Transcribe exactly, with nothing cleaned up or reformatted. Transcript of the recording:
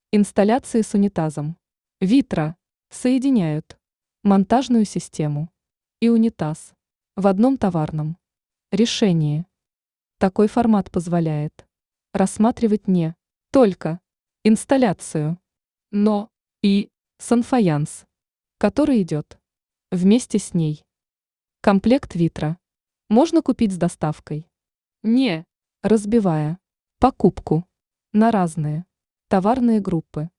Инсталляции с унитазом. Витро соединяют монтажную систему и унитаз в одном товарном решении. Такой формат позволяет рассматривать не только инсталляцию, но и санфаянс, который идет вместе с ней. Комплект витро можно купить с доставкой, не разбивая покупку на разные товарные группы.